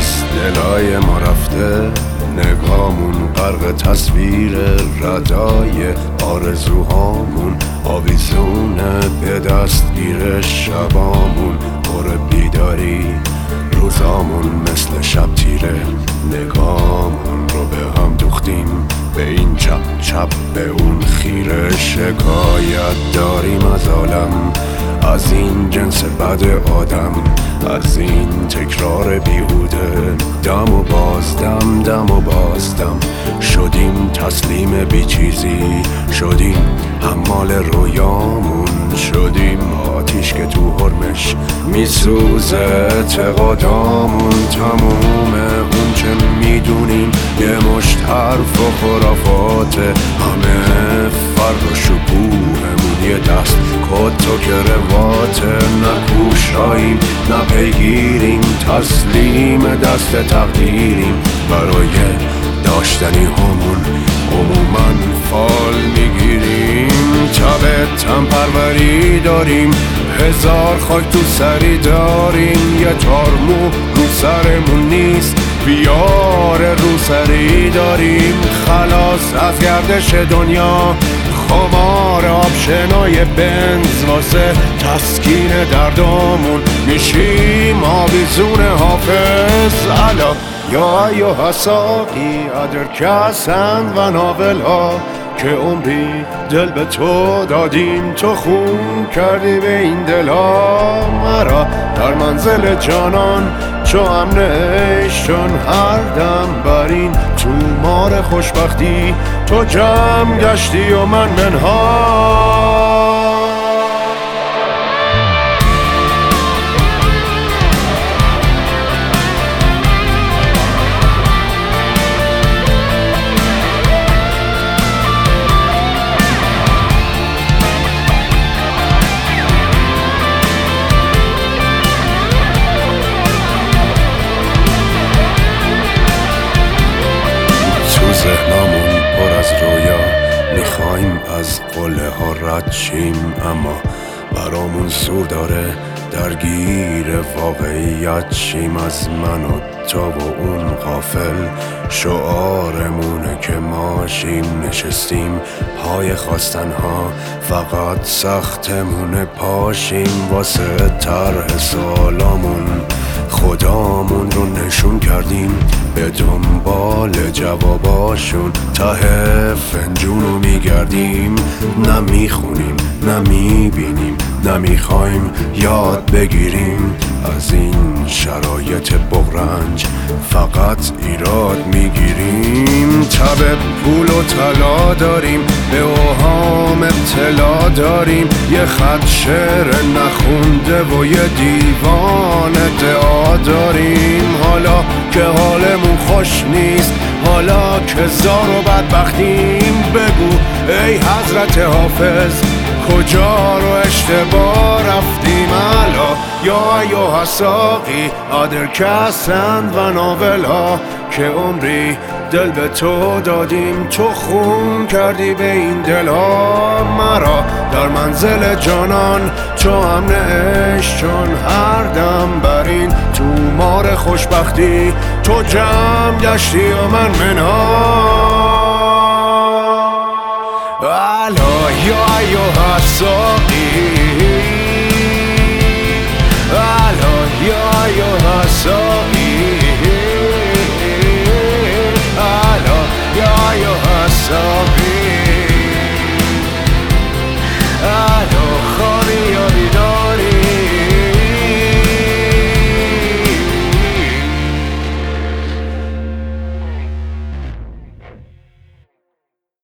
از دلای ما رفته، نگامون غرق تصویر ردای آرزوهامون، آویزونه به دستگیر شبامون، پر بیداری روزامون مثل شب تیره، نگامون رو به هم دوختیم، به این چپ چپ به اون خیره، شکایت داریم از عالم، از این جنس بد آدم، از این تکرار بیهوده، دم و بازدم دم و بازدم، شدیم تسلیم بیچیزی، شدیم حمال رویامون، شدیم آتیش که تو حرمش میسوزه اعتقادامون، تموم اون چه میدونیم یه مشت حرف و خرافات، همه فرق و شکوهمون یه دست کت و کروات، نه کوشاییم نه پیگیریم، تسلیم دست تقدیریم، برای داشتنی همون عموماً فال میگیریم، تب تن پروری داریم، هزار خاک تو سری داریم، یه تارمو رو سرمون نیست، بیار رو سری داریم، خلاص از گردش دنیا، خمار آبشنای بنز، واسه تسکین دردامون میشیم آویزون حافظ. الا یا ایها ساقی ادرکسند و ناول ها، که عمری دل به تو دادیم، تو خون کردی به این دل ها، مرا در منزل جانان چو امن عشق، چون هر دم برین تو مار خوشبختی، تو جمع گشتی و من منها. ذهنمون پر از رویا، میخوایم از قله ها رد شیم، اما برامون زور داره درگیر واقعیت شیم، از من و تو و اون غافل شعارمونه که ماشیم، نشستیم پای خواستنها، فقط سختمونه پاشیم، واسه طرح سوالامون خدامون رو نشون کردیم، به دنبال جواباشون ته فنجون رو میگردیم، نه میخونیم نه میبینیم نه میخوایم یاد بگیریم، از این شرایط بغرنج فقط ایراد میگیریم، تب پول و طلا داریم، به اوهام ابتلا داریم، یه خط شعر نخونده و یه دیوان ادعا داریم، حالا که حالمون خوش نیست، حالا که زار و بدبختیم، بگو ای حضرت حافظ کجا رو اشتباه رفتیم. الا یا ایها ساقی ادرکسند و ناول ها، که عمری دل به تو دادیم، تو خون کردی به این دل ها، مرا در منزل جانان چو امن عشق، چون هر دم برین تو مار خوشبختی، تو جمع گشتی و من منها. الا یا ایها ساقی